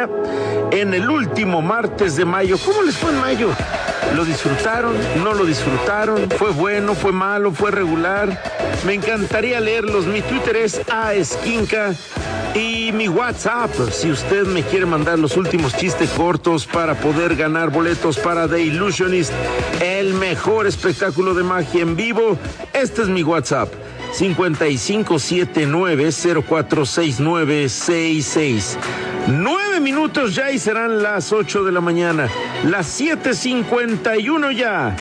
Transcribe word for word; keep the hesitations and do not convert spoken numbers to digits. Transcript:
mañana en el último martes de mayo. ¿Cómo les fue en mayo? ¿Lo disfrutaron? ¿No lo disfrutaron? ¿Fue bueno? ¿Fue malo? ¿Fue regular? Me encantaría leerlos. Mi Twitter es a esquinca y mi WhatsApp, si usted me quiere mandar los últimos chistes cortos para poder ganar boletos para The Illusionist, el mejor espectáculo de magia en vivo, este es mi WhatsApp, cincuenta y cinco setenta y nueve cero cuatro seis nueve seis seis. Nueve minutos ya y serán las ocho de la mañana, las siete cincuenta y uno ya.